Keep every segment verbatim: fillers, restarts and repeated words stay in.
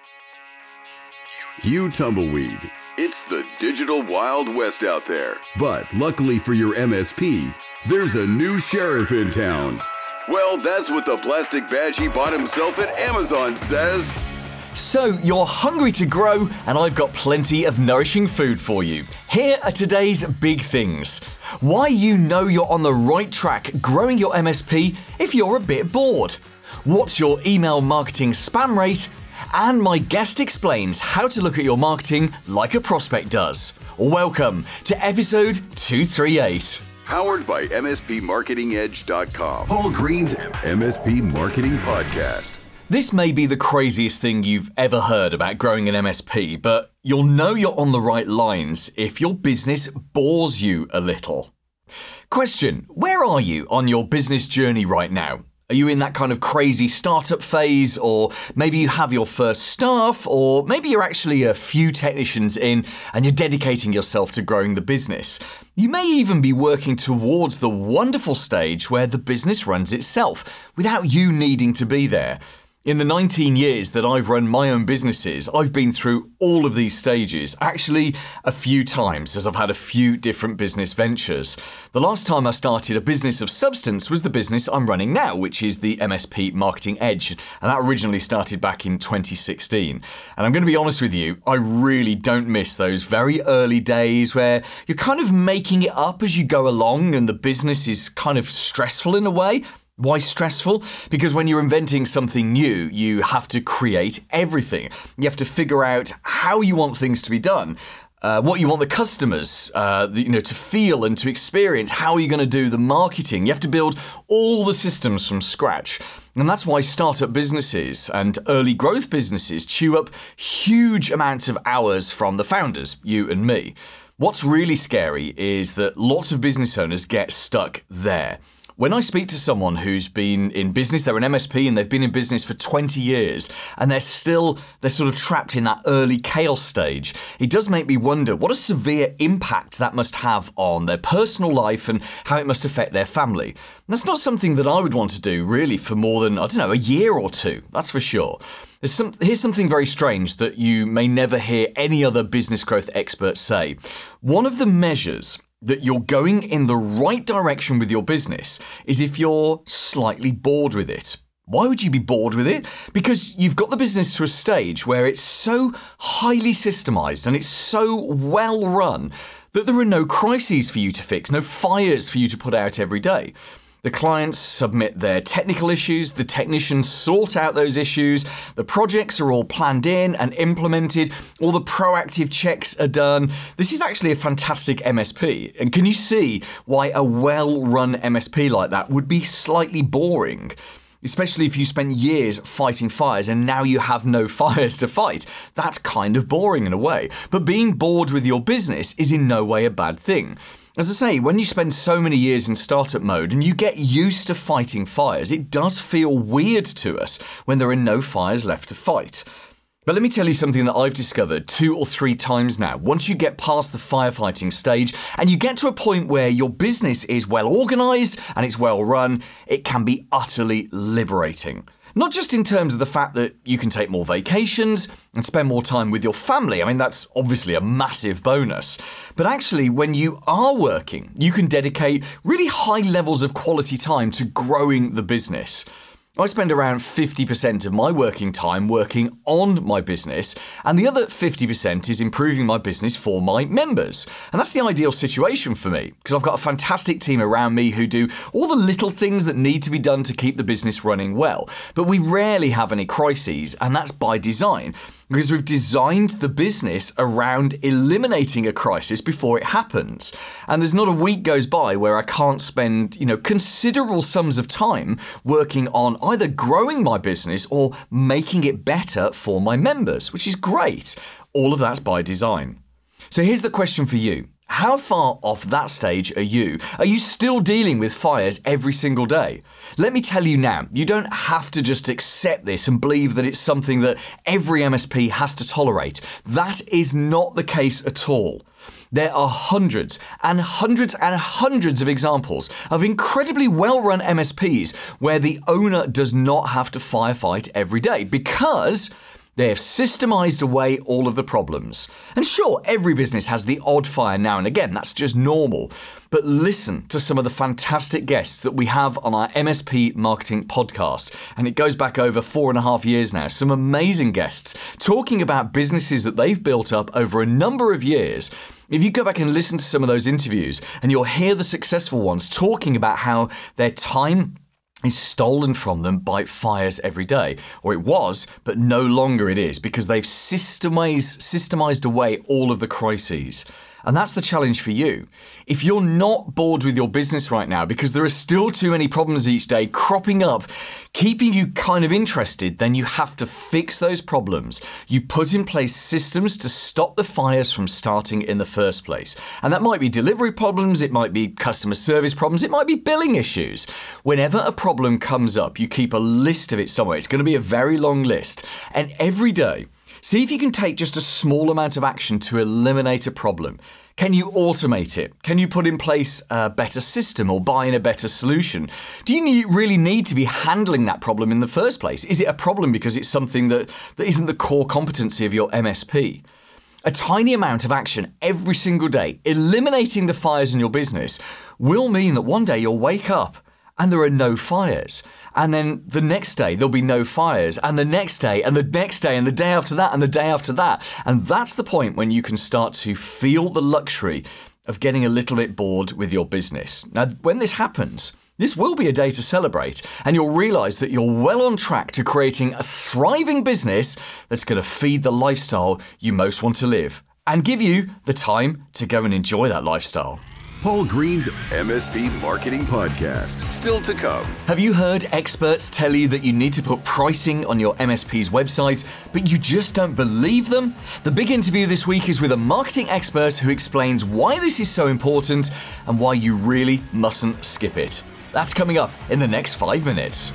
You tumbleweed. It's the digital Wild West out there. But luckily for your M S P, there's a new sheriff in town. Well, that's what the plastic badge he bought himself at Amazon says. So, you're hungry to grow, and I've got plenty of nourishing food for you. Here are today's big things. Why you know you're on the right track growing your M S P if you're a bit bored. What's your email marketing spam rate? And my guest explains how to look at your marketing like a prospect does. Welcome to episode two thirty-eight. Powered by M S P Marketing Edge dot com. Paul Green's M S P Marketing Podcast. This may be the craziest thing you've ever heard about growing an M S P, but you'll know you're on the right lines if your business bores you a little. Question: where are you on your business journey right now? Are you in that kind of crazy startup phase, or maybe you have your first staff, or maybe you're actually a few technicians in and you're dedicating yourself to growing the business? You may even be working towards the wonderful stage where the business runs itself without you needing to be there. In the nineteen years that I've run my own businesses, I've been through all of these stages, actually a few times, as I've had a few different business ventures. The last time I started a business of substance was the business I'm running now, which is the M S P Marketing Edge, and that originally started back in twenty sixteen. And I'm going to be honest with you, I really don't miss those very early days where you're kind of making it up as you go along and the business is kind of stressful in a way. Why stressful? Because when you're inventing something new, you have to create everything. You have to figure out how you want things to be done, uh, what you want the customers uh, the, you know, to feel and to experience, how are you going to do the marketing. You have to build all the systems from scratch. And that's why startup businesses and early growth businesses chew up huge amounts of hours from the founders, you and me. What's really scary is that lots of business owners get stuck there. When I speak to someone who's been in business, they're an M S P and they've been in business for twenty years, and they're still, they're sort of trapped in that early chaos stage, it does make me wonder what a severe impact that must have on their personal life and how it must affect their family. And that's not something that I would want to do really for more than, I don't know, a year or two, that's for sure. There's some, here's something very strange that you may never hear any other business growth expert say. One of the measures that you're going in the right direction with your business is if you're slightly bored with it. Why would you be bored with it? Because you've got the business to a stage where it's so highly systemized and it's so well run that there are no crises for you to fix, no fires for you to put out every day. The clients submit their technical issues, the technicians sort out those issues, the projects are all planned in and implemented, all the proactive checks are done. This is actually a fantastic M S P. And can you see why a well-run M S P like that would be slightly boring? Especially if you spent years fighting fires and now you have no fires to fight. That's kind of boring in a way. But being bored with your business is in no way a bad thing. As I say, when you spend so many years in startup mode and you get used to fighting fires, it does feel weird to us when there are no fires left to fight. But let me tell you something that I've discovered two or three times now. Once you get past the firefighting stage and you get to a point where your business is well organized and it's well run, it can be utterly liberating. Not just in terms of the fact that you can take more vacations and spend more time with your family. I mean, that's obviously a massive bonus. But actually, when you are working, you can dedicate really high levels of quality time to growing the business. I spend around fifty percent of my working time working on my business, and the other fifty percent is improving my business for my members. And that's the ideal situation for me, because I've got a fantastic team around me who do all the little things that need to be done to keep the business running well. But we rarely have any crises, and that's by design, because we've designed the business around eliminating a crisis before it happens. And there's not a week goes by where I can't spend, you know, considerable sums of time working on either growing my business or making it better for my members, which is great. All of that's by design. So here's the question for you. How far off that stage are you? Are you still dealing with fires every single day? Let me tell you now, you don't have to just accept this and believe that it's something that every M S P has to tolerate. That is not the case at all. There are hundreds and hundreds and hundreds of examples of incredibly well-run M S Ps where the owner does not have to firefight every day because They have systemized away all of the problems. And sure, every business has the odd fire now and again, that's just normal. But listen to some of the fantastic guests that we have on our M S P Marketing podcast. And it goes back over four and a half years now. Some amazing guests talking about businesses that they've built up over a number of years. If you go back and listen to some of those interviews, and you'll hear the successful ones talking about how their time is stolen from them by fires every day. Or it was, but no longer it is, because they've systemized, systemized away all of the crises. And that's the challenge for you. If you're not bored with your business right now because there are still too many problems each day cropping up, keeping you kind of interested, then you have to fix those problems. You put in place systems to stop the fires from starting in the first place. And that might be delivery problems, it might be customer service problems, it might be billing issues. Whenever a problem comes up, you keep a list of it somewhere. It's going to be a very long list. And every day, see if you can take just a small amount of action to eliminate a problem. Can you automate it? Can you put in place a better system or buy in a better solution? Do you need, really need to be handling that problem in the first place? Is it a problem because it's something that, that isn't the core competency of your M S P? A tiny amount of action every single day, eliminating the fires in your business, will mean that one day you'll wake up and there are no fires. And then the next day, there'll be no fires. And the next day, and the next day, and the day after that, and the day after that. And that's the point when you can start to feel the luxury of getting a little bit bored with your business. Now, when this happens, this will be a day to celebrate. And you'll realize that you're well on track to creating a thriving business that's going to feed the lifestyle you most want to live and give you the time to go and enjoy that lifestyle. Paul Green's M S P Marketing Podcast. Still to come. Have you heard experts tell you that you need to put pricing on your M S P's website, but you just don't believe them? The big interview this week is with a marketing expert who explains why this is so important and why you really mustn't skip it. That's coming up in the next five minutes.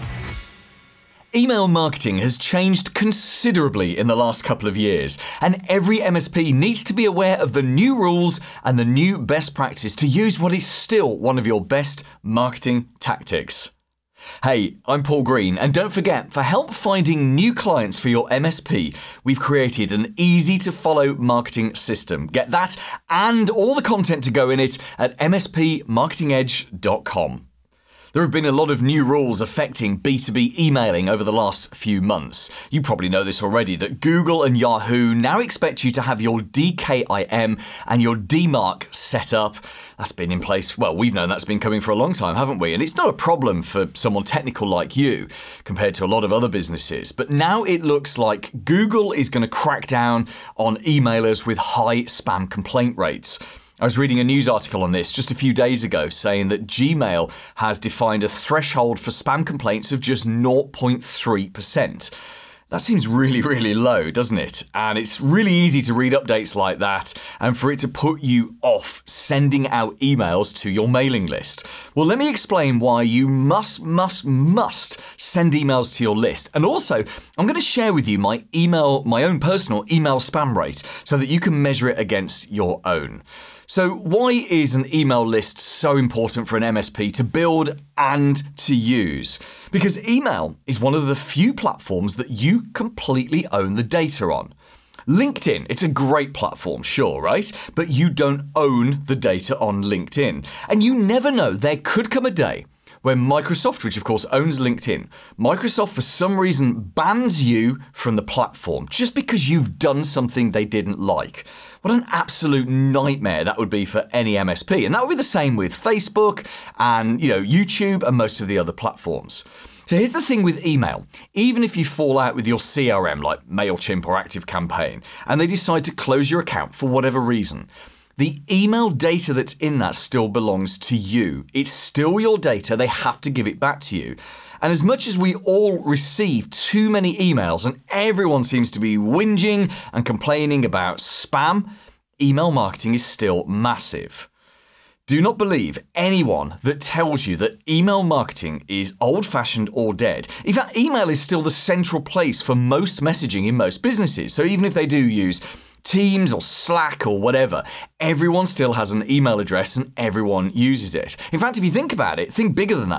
Email marketing has changed considerably in the last couple of years, and every M S P needs to be aware of the new rules and the new best practice to use what is still one of your best marketing tactics. Hey, I'm Paul Green, and don't forget, for help finding new clients for your M S P, we've created an easy-to-follow marketing system. Get that and all the content to go in it at m s p marketing edge dot com. There have been a lot of new rules affecting B two B emailing over the last few months. You probably know this already, that Google and Yahoo now expect you to have your D K I M and your D MARC set up. That's been in place, well, we've known that's been coming for a long time, haven't we? And it's not a problem for someone technical like you, compared to a lot of other businesses. But now it looks like Google is going to crack down on emailers with high spam complaint rates. I was reading a news article on this just a few days ago saying that Gmail has defined a threshold for spam complaints of just zero point three percent. That seems really, really low, doesn't it? And it's really easy to read updates like that and for it to put you off sending out emails to your mailing list. Well, let me explain why you must, must, must send emails to your list. And also, I'm going to share with you my email, my own personal email spam rate so that you can measure it against your own. So why is an email list so important for an M S P to build and to use? Because email is one of the few platforms that you completely own the data on. LinkedIn, it's a great platform, sure, right? But you don't own the data on LinkedIn. And you never know, there could come a day when Microsoft, which of course owns LinkedIn, Microsoft for some reason bans you from the platform just because you've done something they didn't like. What an absolute nightmare that would be for any M S P. And that would be the same with Facebook and, you know, YouTube and most of the other platforms. So here's the thing with email. Even if you fall out with your C R M like MailChimp or ActiveCampaign and they decide to close your account for whatever reason, the email data that's in that still belongs to you. It's still your data. They have to give it back to you. And as much as we all receive too many emails and everyone seems to be whinging and complaining about spam, email marketing is still massive. Do not believe anyone that tells you that email marketing is old-fashioned or dead. In fact, email is still the central place for most messaging in most businesses. So even if they do use Teams or Slack or whatever, everyone still has an email address and everyone uses it. In fact, if you think about it, think bigger than that.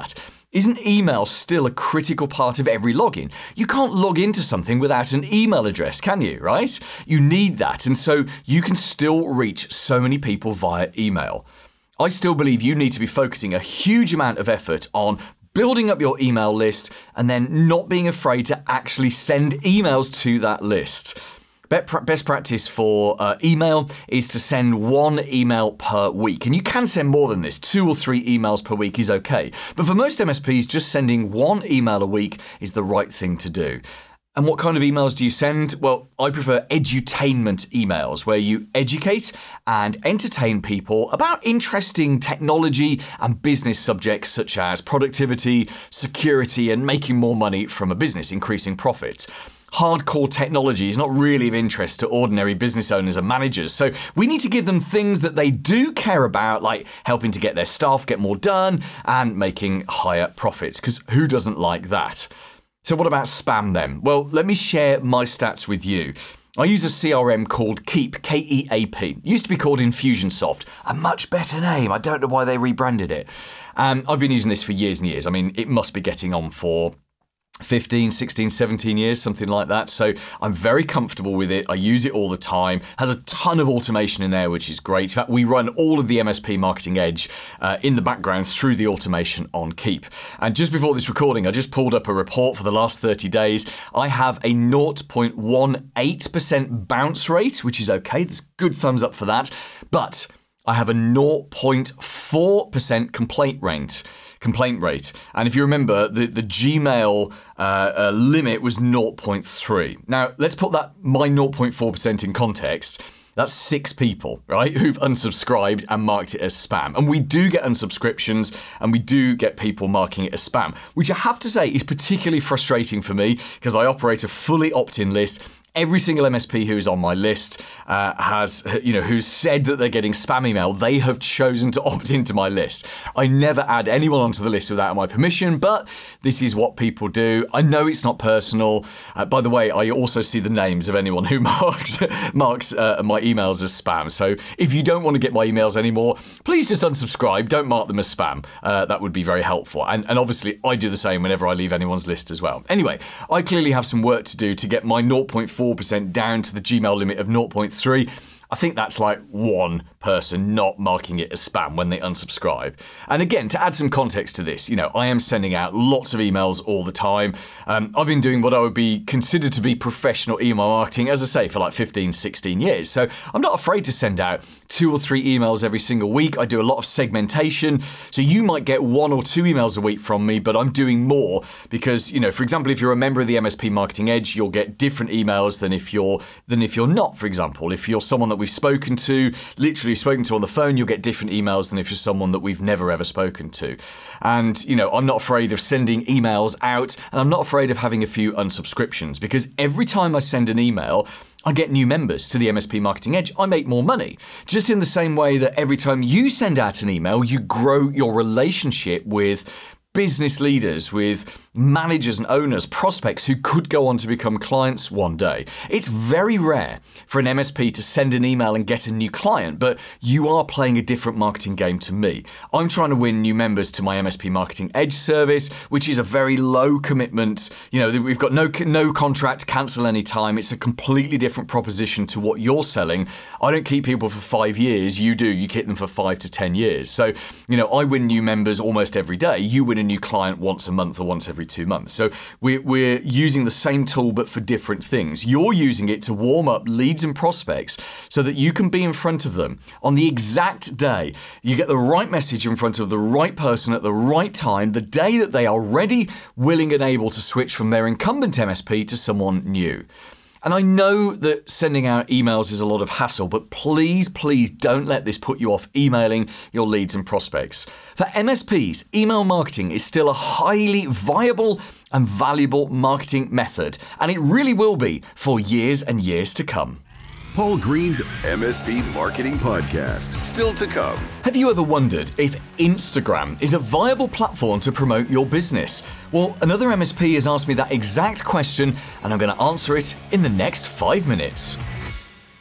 Isn't email still a critical part of every login? You can't log into something without an email address, can you, right? You need that, and so you can still reach so many people via email. I still believe you need to be focusing a huge amount of effort on building up your email list and then not being afraid to actually send emails to that list. Best practice for uh, email is to send one email per week. And you can send more than this. Two or three emails per week is okay. But for most M S Ps, just sending one email a week is the right thing to do. And what kind of emails do you send? Well, I prefer edutainment emails, where you educate and entertain people about interesting technology and business subjects such as productivity, security, and making more money from a business, increasing profits. Hardcore technology is not really of interest to ordinary business owners and managers, so we need to give them things that they do care about, like helping to get their staff get more done and making higher profits, because who doesn't like that? So what about spam then? Well, let me share my stats with you. I use a C R M called Keap, K E A P. It used to be called Infusionsoft, a much better name. I don't know why they rebranded it. Um, I've been using this for years and years. I mean, it must be getting on for fifteen, sixteen, seventeen years, something like that. So I'm very comfortable with it. I use it all the time. Has a ton of automation in there, which is great. In fact, we run all of the M S P Marketing Edge uh, in the background through the automation on Keap. And just before this recording, I just pulled up a report for the last thirty days. I have a zero point one eight percent bounce rate, which is okay. There's good thumbs up for that. But I have a zero point four percent complaint rate. complaint rate. And if you remember, the, the Gmail uh, uh, limit was zero point three. Now, let's put that my zero point four percent in context. That's six people, right, who've unsubscribed and marked it as spam. And we do get unsubscriptions and we do get people marking it as spam, which I have to say is particularly frustrating for me because I operate a fully opt-in list. Every single M S P who is on my list uh, has, you know, who's said that they're getting spam email, they have chosen to opt into my list. I never add anyone onto the list without my permission, but this is what people do. I know it's not personal. Uh, by the way, I also see the names of anyone who marks marks uh, my emails as spam. So if you don't want to get my emails anymore, please just unsubscribe. Don't mark them as spam. Uh, that would be very helpful. And, and obviously, I do the same whenever I leave anyone's list as well. Anyway, I clearly have some work to do to get my zero point four percent down to the Gmail limit of zero point three. I think that's like one person not marking it as spam when they unsubscribe. And again, to add some context to this, you know, I am sending out lots of emails all the time. Um, I've been doing what I would be considered to be professional email marketing, as I say, for like fifteen, sixteen years. So I'm not afraid to send out two or three emails every single week. I do a lot of segmentation. So you might get one or two emails a week from me, but I'm doing more because, you know, for example, if you're a member of the M S P Marketing Edge, you'll get different emails than if you're than if you're not, for example. If you're someone that we've spoken to, literally spoken to on the phone, you'll get different emails than if you're someone that we've never ever spoken to. And, you know, I'm not afraid of sending emails out, and I'm not afraid of having a few unsubscriptions, because every time I send an email, I get new members to the M S P Marketing Edge. I make more money. Just in the same way that every time you send out an email, you grow your relationship with business leaders, with managers and owners, prospects who could go on to become clients one day. It's very rare for an M S P to send an email and get a new client, but you are playing a different marketing game to me. I'm trying to win new members to my M S P Marketing Edge service, which is a very low commitment. You know, we've got no no contract, cancel any time. It's a completely different proposition to what you're selling. I don't keep people for five years. You do. You keep them for five to ten years. So, you know, I win new members almost every day. You win a new client once a month or once every two months. So we're, we're using the same tool but for different things. You're using it to warm up leads and prospects so that you can be in front of them on the exact day. You get the right message in front of the right person at the right time, the day that they are ready, willing and able to switch from their incumbent M S P to someone new. And I know that sending out emails is a lot of hassle, but please, please don't let this put you off emailing your leads and prospects. For M S Ps, email marketing is still a highly viable and valuable marketing method, and it really will be for years and years to come. Paul Green's M S P Marketing Podcast, still to come. Have you ever wondered if Instagram is a viable platform to promote your business? Well, another M S P has asked me that exact question, and I'm going to answer it in the next five minutes.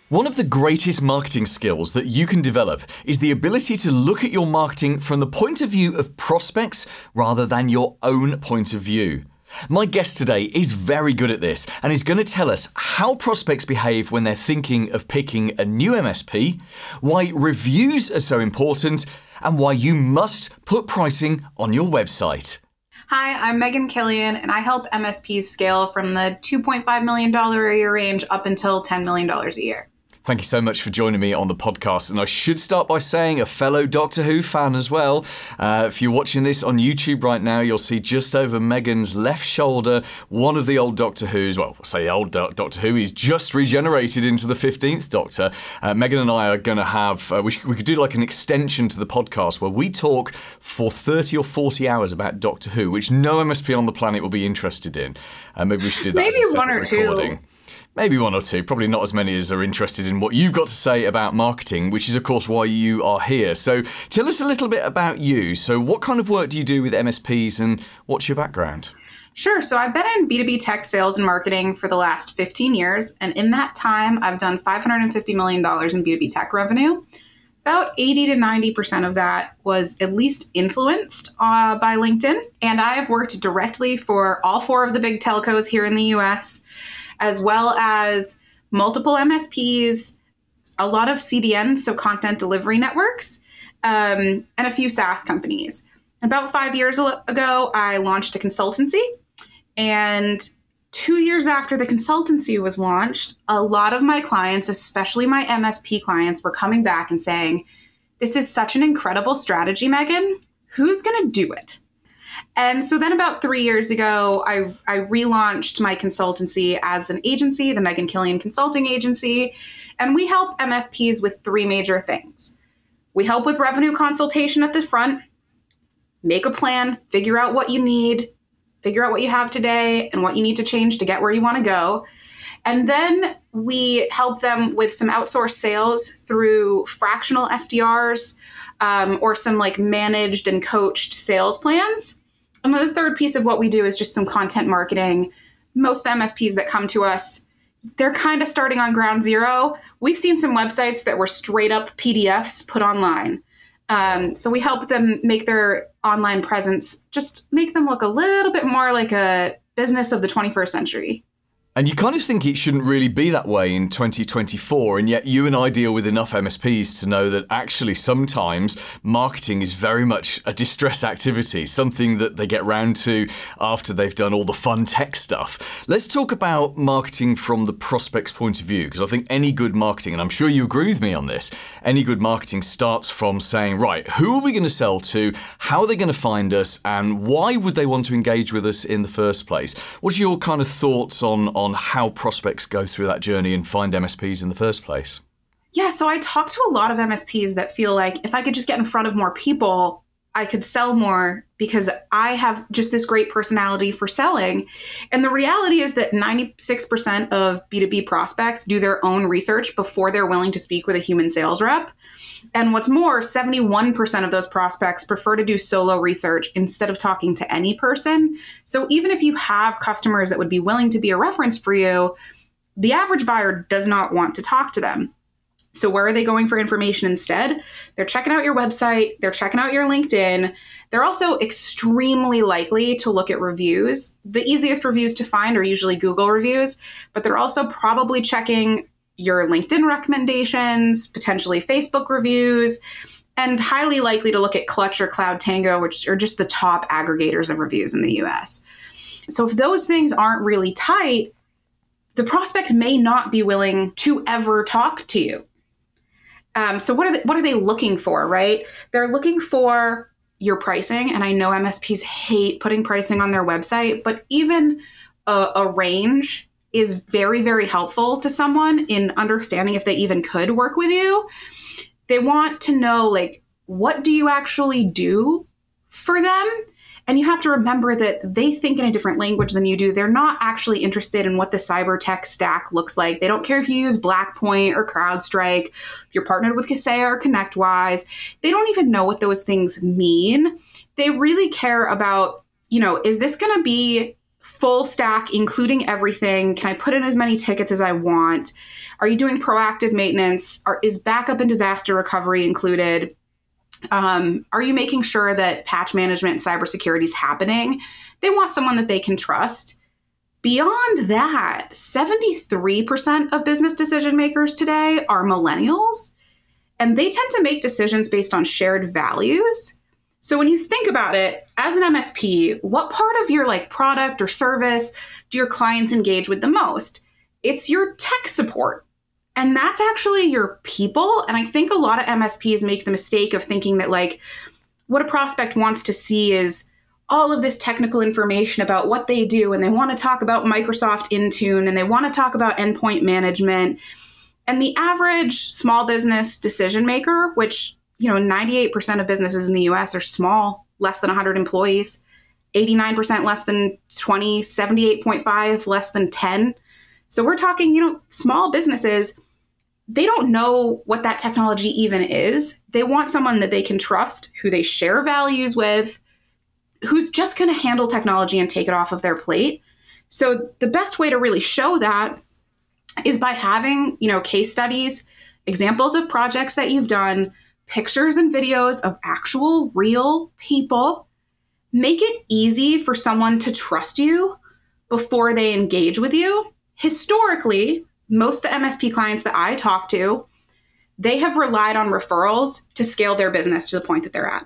One of the greatest marketing skills that you can develop is the ability to look at your marketing from the point of view of prospects rather than your own point of view. My guest today is very good at this and is going to tell us how prospects behave when they're thinking of picking a new M S P, why reviews are so important, and why you must put pricing on your website. Hi, I'm Megan Killian, and I help M S Ps scale from the two point five million dollars a year range up until ten million dollars a year. Thank you so much for joining me on the podcast. And I should start by saying a fellow Doctor Who fan as well. Uh, if you're watching this on YouTube right now, you'll see just over Megan's left shoulder, one of the old Doctor Who's, well, I say old Do- Doctor Who, he's just regenerated into the fifteenth Doctor. Uh, Megan and I are going to have, uh, we, sh- we could do like an extension to the podcast where we talk for thirty or forty hours about Doctor Who, which no M S P on the planet will be interested in. Uh, maybe we should do that Maybe as a one or recording. two. Maybe one or two, probably not as many as are interested in what you've got to say about marketing, which is, of course, why you are here. So tell us a little bit about you. So what kind of work do you do with M S Ps and what's your background? Sure. So I've been in B two B tech sales and marketing for the last fifteen years. And in that time, I've done five hundred fifty million dollars in B two B tech revenue. About eighty to ninety percent of that was at least influenced uh, by LinkedIn. And I have worked directly for all four of the big telcos here in the U S, as well as multiple M S Ps, a lot of C D Ns, so content delivery networks, um, and a few SaaS companies. About five years ago, I launched a consultancy. And two years after the consultancy was launched, a lot of my clients, especially my M S P clients, were coming back and saying, "This is such an incredible strategy, Megan. Who's going to do it?" And so then about three years ago, I, I relaunched my consultancy as an agency, the Megan Killian Consulting Agency. And we help M S Ps with three major things. We help with revenue consultation at the front, make a plan, figure out what you need, figure out what you have today and what you need to change to get where you want to go. And then we help them with some outsourced sales through fractional S D Rs um, or some like managed and coached sales plans. And then the third piece of what we do is just some content marketing. Most of the M S Ps that come to us, they're kind of starting on ground zero. We've seen some websites that were straight up P D Fs put online. Um, so we help them make their online presence, just make them look a little bit more like a business of the twenty-first century. And you kind of think it shouldn't really be that way in twenty twenty-four, and yet you and I deal with enough M S Ps to know that actually sometimes marketing is very much a distress activity, something that they get round to after they've done all the fun tech stuff. Let's talk about marketing from the prospect's point of view, because I think any good marketing, and I'm sure you agree with me on this, any good marketing starts from saying, right, who are we going to sell to, how are they going to find us, and why would they want to engage with us in the first place? What's your kind of thoughts on, on how prospects go through that journey and find M S Ps in the first place? Yeah, so I talk to a lot of M S Ps that feel like if I could just get in front of more people, I could sell more because I have just this great personality for selling. And the reality is that ninety-six percent of B two B prospects do their own research before they're willing to speak with a human sales rep. And what's more, seventy-one percent of those prospects prefer to do solo research instead of talking to any person. So even if you have customers that would be willing to be a reference for you, the average buyer does not want to talk to them. So where are they going for information instead? They're checking out your website. They're checking out your LinkedIn. They're also extremely likely to look at reviews. The easiest reviews to find are usually Google reviews, but they're also probably checking your LinkedIn recommendations, potentially Facebook reviews, and highly likely to look at Clutch or Cloud Tango, which are just the top aggregators of reviews in the U S. So if those things aren't really tight, the prospect may not be willing to ever talk to you. Um, so what are they, what are they looking for, right? They're looking for your pricing. And I know M S Ps hate putting pricing on their website, but even a, a range is very, very helpful to someone in understanding if they even could work with you. They want to know, like, what do you actually do for them? And you have to remember that they think in a different language than you do. They're not actually interested in what the cyber tech stack looks like. They don't care if you use Blackpoint or CrowdStrike, if you're partnered with Kaseya or ConnectWise. They don't even know what those things mean. They really care about, you know, is this going to be full stack, including everything? Can I put in as many tickets as I want? Are you doing proactive maintenance? Are, is backup and disaster recovery included? Um, are you making sure that patch management and cybersecurity is happening? They want someone that they can trust. Beyond that, seventy-three percent of business decision makers today are millennials, and they tend to make decisions based on shared values. So when you think about it, as an M S P, what part of your like product or service do your clients engage with the most? It's your tech support. And that's actually your people. And I think a lot of M S Ps make the mistake of thinking that like what a prospect wants to see is all of this technical information about what they do. And they want to talk about Microsoft Intune and they want to talk about endpoint management. And the average small business decision maker, which, you know, ninety-eight percent of businesses in the U S are small, less than one hundred employees, eighty-nine percent less than twenty, seventy-eight point five less than ten. So we're talking, you know, small businesses, they don't know what that technology even is. They want someone that they can trust, who they share values with, who's just going to handle technology and take it off of their plate. So the best way to really show that is by having, you know, case studies, examples of projects that you've done, pictures and videos of actual real people. Make it easy for someone to trust you before they engage with you. Historically, most of the M S P clients that I talk to, they have relied on referrals to scale their business to the point that they're at.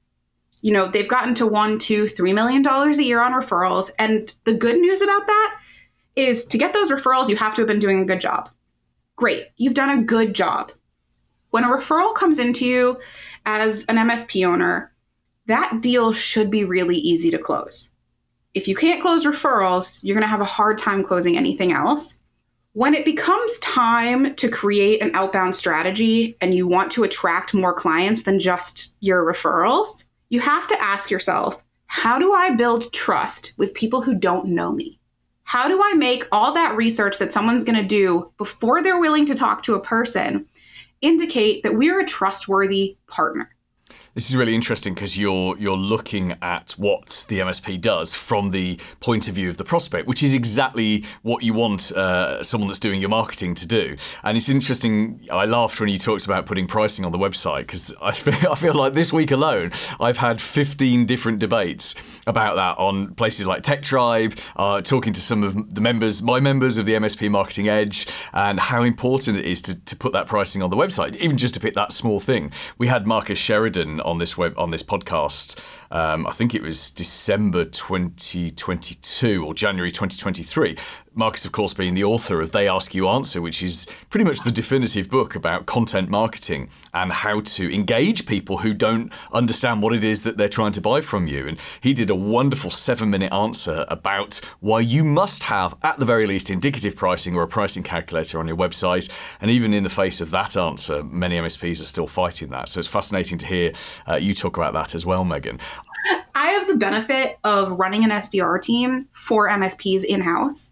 You know, they've gotten to one, two, three million dollars a year on referrals. And the good news about that is to get those referrals, you have to have been doing a good job. Great. You've done a good job. When a referral comes into you as an M S P owner, that deal should be really easy to close. If you can't close referrals, you're going to have a hard time closing anything else. When it becomes time to create an outbound strategy and you want to attract more clients than just your referrals, you have to ask yourself, how do I build trust with people who don't know me? How do I make all that research that someone's going to do before they're willing to talk to a person indicate that we're a trustworthy partner? This is really interesting because you're you're looking at what the M S P does from the point of view of the prospect, which is exactly what you want uh, someone that's doing your marketing to do. And it's interesting, I laughed when you talked about putting pricing on the website because I feel, I feel like this week alone, I've had fifteen different debates about that on places like Tech Tribe, uh, talking to some of the members, my members of the M S P Marketing Edge, and how important it is to, to put that pricing on the website, even just to pick that small thing. We had Marcus Sheridan on this web on this podcast. Um, I think it was December twenty twenty-two or January twenty twenty-three. Marcus, of course, being the author of They Ask You Answer, which is pretty much the definitive book about content marketing and how to engage people who don't understand what it is that they're trying to buy from you. And he did a wonderful seven-minute answer about why you must have, at the very least, indicative pricing or a pricing calculator on your website. And even in the face of that answer, many M S Ps are still fighting that. So it's fascinating to hear uh, you talk about that as well, Megan. I have the benefit of running an S D R team for M S Ps in-house.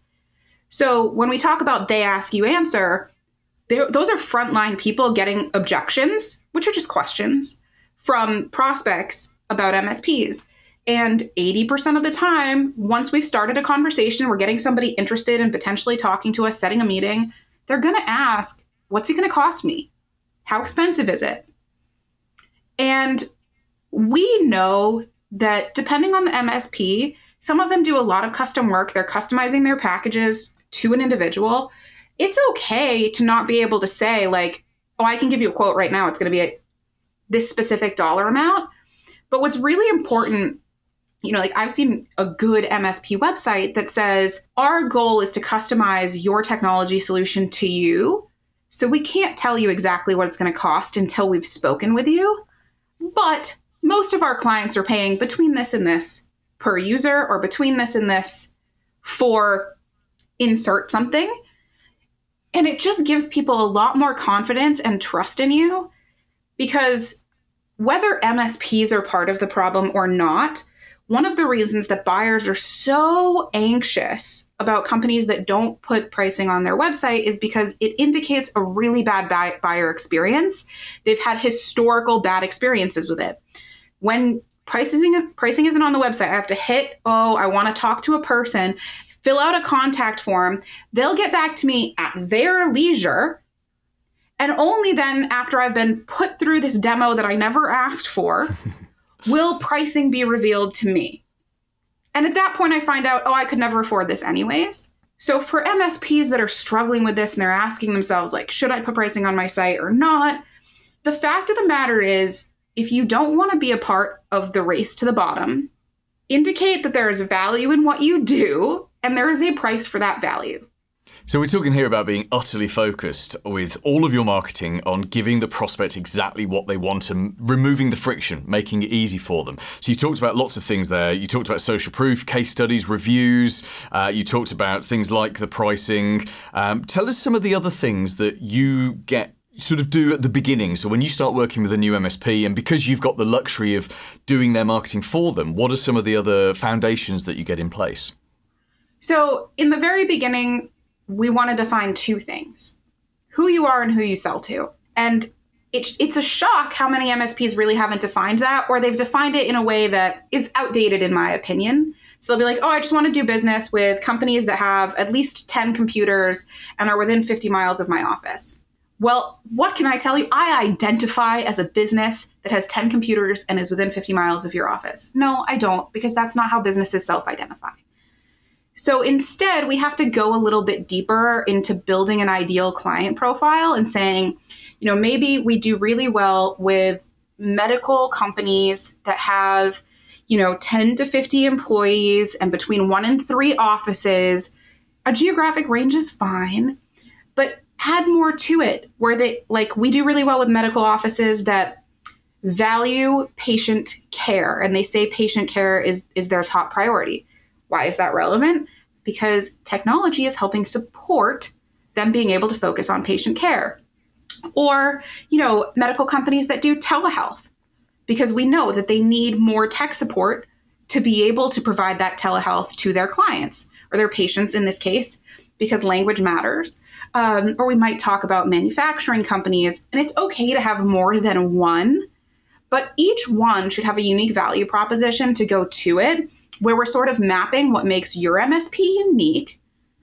So when we talk about They Ask You Answer, those are frontline people getting objections, which are just questions, from prospects about M S Ps. And eighty percent of the time, once we've started a conversation, we're getting somebody interested in potentially talking to us, setting a meeting, they're going to ask, what's it going to cost me? How expensive is it? And we know that depending on the M S P, some of them do a lot of custom work. They're customizing their packages to an individual. It's okay to not be able to say like, oh, I can give you a quote right now. It's going to be a, this specific dollar amount. But what's really important, you know, like I've seen a good M S P website that says our goal is to customize your technology solution to you. So we can't tell you exactly what it's going to cost until we've spoken with you. But most of our clients are paying between this and this per user or between this and this for insert something. And it just gives people a lot more confidence and trust in you, because whether M S Ps are part of the problem or not, one of the reasons that buyers are so anxious about companies that don't put pricing on their website is because it indicates a really bad buy- buyer experience. They've had historical bad experiences with it. When pricing, pricing isn't on the website. I have to hit, oh, I want to talk to a person, fill out a contact form. They'll get back to me at their leisure. And only then, after I've been put through this demo that I never asked for, will pricing be revealed to me. And at that point, I find out, oh, I could never afford this anyways. So for M S Ps that are struggling with this and they're asking themselves, like, should I put pricing on my site or not? The fact of the matter is, if you don't want to be a part of the race to the bottom, indicate that there is value in what you do and there is a price for that value. So we're talking here about being utterly focused with all of your marketing on giving the prospect exactly what they want and removing the friction, making it easy for them. So you talked about lots of things there. You talked about social proof, case studies, reviews. Uh, you talked about things like the pricing. Um, tell us some of the other things that you get sort of do at the beginning. So when you start working with a new M S P, and because you've got the luxury of doing their marketing for them, what are some of the other foundations that you get in place? So in the very beginning, we want to define two things: who you are and who you sell to. And it, it's a shock how many M S Ps really haven't defined that, or they've defined it in a way that is outdated, in my opinion. So they'll be like, oh, I just want to do business with companies that have at least ten computers and are within fifty miles of my office. Well, what can I tell you? I identify as a business that has ten computers and is within fifty miles of your office. No, I don't, because that's not how businesses self-identify. So instead, we have to go a little bit deeper into building an ideal client profile and saying, you know, maybe we do really well with medical companies that have, you know, ten to fifty employees and between one and three offices. A geographic range is fine, but add more to it, where they, like, we do really well with medical offices that value patient care, and they say patient care is, is their top priority. Why is that relevant? Because technology is helping support them being able to focus on patient care. Or, you know, medical companies that do telehealth, because we know that they need more tech support to be able to provide that telehealth to their clients or their patients in this case, because language matters. Um, or we might talk about manufacturing companies, and it's okay to have more than one, but each one should have a unique value proposition to go to it, where we're sort of mapping what makes your M S P unique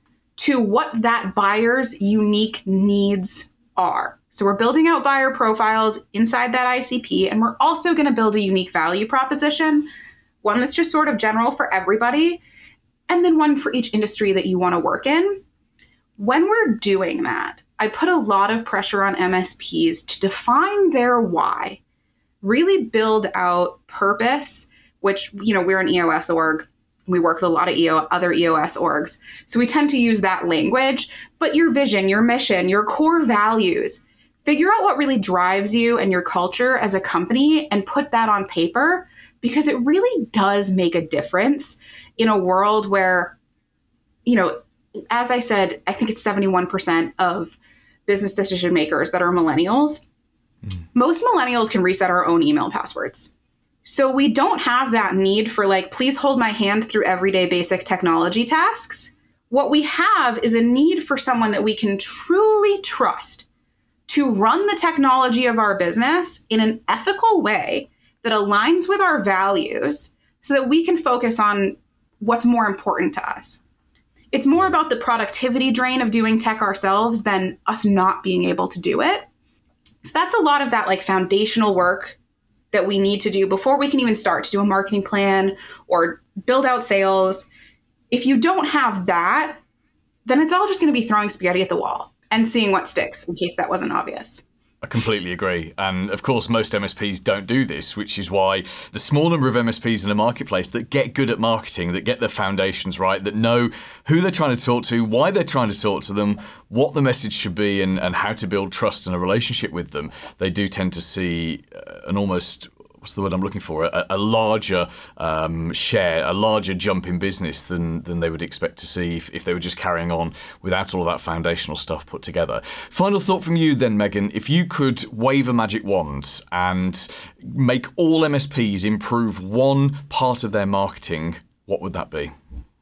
to what that buyer's unique needs are. So we're building out buyer profiles inside that I C P, and we're also going to build a unique value proposition, one that's just sort of general for everybody, and then one for each industry that you want to work in. When we're doing that, I put a lot of pressure on M S Ps to define their why, really build out purpose, which, you know, we're an E O S org. We work with a lot of E O, other E O S orgs. So we tend to use that language, but your vision, your mission, your core values, figure out what really drives you and your culture as a company and put that on paper, because it really does make a difference in a world where, you know, as I said, I think it's seventy-one percent of business decision makers that are millennials. Mm. Most millennials can reset our own email passwords. So we don't have that need for, like, please hold my hand through everyday basic technology tasks. What we have is a need for someone that we can truly trust to run the technology of our business in an ethical way that aligns with our values so that we can focus on what's more important to us. It's more about the productivity drain of doing tech ourselves than us not being able to do it. So that's a lot of that, like, foundational work that we need to do before we can even start to do a marketing plan or build out sales. If you don't have that, then it's all just going to be throwing spaghetti at the wall and seeing what sticks, in case that wasn't obvious. I completely agree. And of course, most M S Ps don't do this, which is why the small number of M S Ps in a marketplace that get good at marketing, that get their foundations right, that know who they're trying to talk to, why they're trying to talk to them, what the message should be, and, and how to build trust and a relationship with them, they do tend to see an almost... what's the word I'm looking for? A, a larger um, share, a larger jump in business than than they would expect to see if, if they were just carrying on without all of that foundational stuff put together. Final thought from you then, Megan. If you could wave a magic wand and make all M S Ps improve one part of their marketing, what would that be?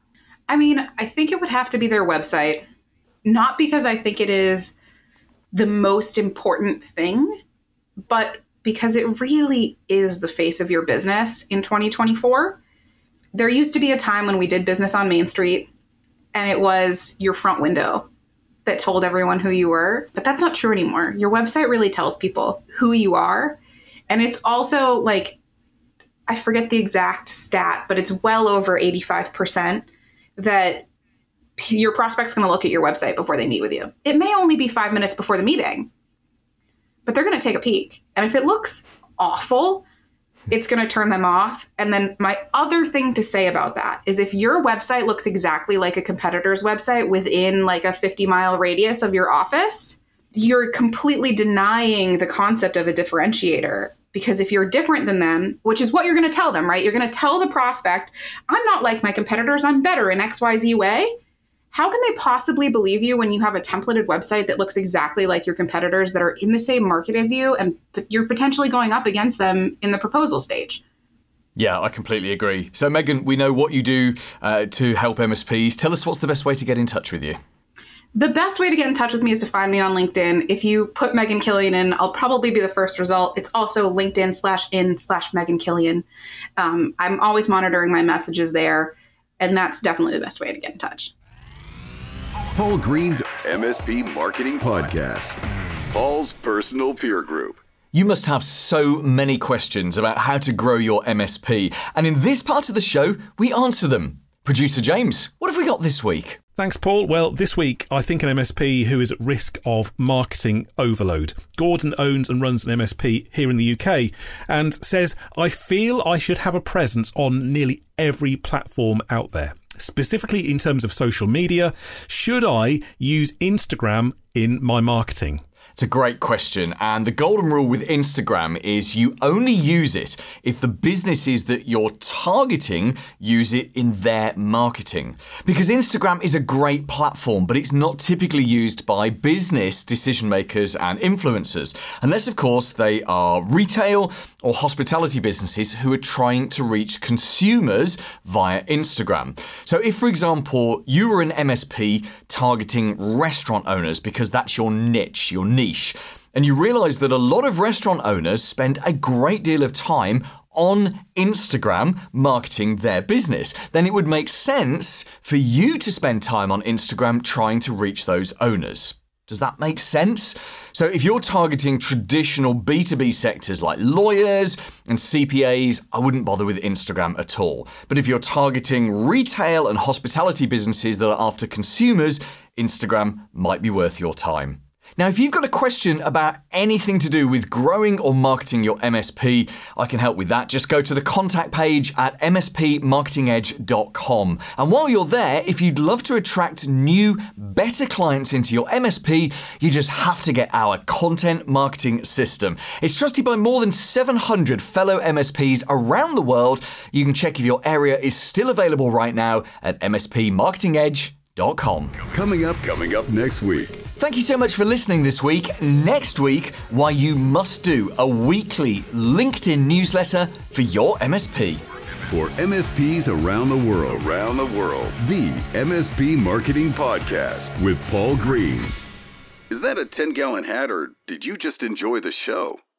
I mean, I think it would have to be their website. Not because I think it is the most important thing, but because it really is the face of your business in twenty twenty-four. There used to be a time when we did business on Main Street and it was your front window that told everyone who you were, but that's not true anymore. Your website really tells people who you are. And it's also like, I forget the exact stat, but it's well over eighty-five percent that your prospect's going to look at your website before they meet with you. It may only be five minutes before the meeting, but they're going to take a peek. And if it looks awful, it's going to turn them off. And then my other thing to say about that is if your website looks exactly like a competitor's website within like a fifty mile radius of your office, you're completely denying the concept of a differentiator. Because if you're different than them, which is what you're going to tell them, right? You're going to tell the prospect, I'm not like my competitors, I'm better in X Y Z way. How can they possibly believe you when you have a templated website that looks exactly like your competitors that are in the same market as you and you're potentially going up against them in the proposal stage? Yeah, I completely agree. So Megan, we know what you do uh, to help M S Ps. Tell us what's the best way to get in touch with you. The best way to get in touch with me is to find me on LinkedIn. If you put Megan Killian in, I'll probably be the first result. It's also LinkedIn slash in slash Megan Killian. Um, I'm always monitoring my messages there, and that's definitely the best way to get in touch. Paul Green's M S P Marketing Podcast. Paul's personal peer group. You must have so many questions about how to grow your M S P, and in this part of the show, we answer them. Producer James, what have we got this week? Thanks, Paul. Well, this week, I think an M S P who is at risk of marketing overload. Gordon owns and runs an M S P here in the U K and says, I feel I should have a presence on nearly every platform out there. Specifically in terms of social media, should I use Instagram in my marketing? It's a great question, and the golden rule with Instagram is you only use it if the businesses that you're targeting use it in their marketing. Because Instagram is a great platform, but it's not typically used by business decision makers and influencers, unless of course they are retail or hospitality businesses who are trying to reach consumers via Instagram. So if, for example, you were an M S P targeting restaurant owners because that's your niche, your niche, and you realize that a lot of restaurant owners spend a great deal of time on Instagram marketing their business, then it would make sense for you to spend time on Instagram trying to reach those owners. Does that make sense? So if you're targeting traditional B two B sectors like lawyers and C P As, I wouldn't bother with Instagram at all. But if you're targeting retail and hospitality businesses that are after consumers, Instagram might be worth your time. Now, if you've got a question about anything to do with growing or marketing your M S P, I can help with that. Just go to the contact page at m s p marketing edge dot com. And while you're there, if you'd love to attract new, better clients into your M S P, you just have to get our content marketing system. It's trusted by more than seven hundred fellow M S Ps around the world. You can check if your area is still available right now at m s p marketing edge dot com. Coming up, coming up next week. Thank you so much for listening this week. Next week, why you must do a weekly LinkedIn newsletter for your M S P. For M S Ps around the world, around the world, the M S P Marketing Podcast with Paul Green. Is that a ten gallon hat or did you just enjoy the show?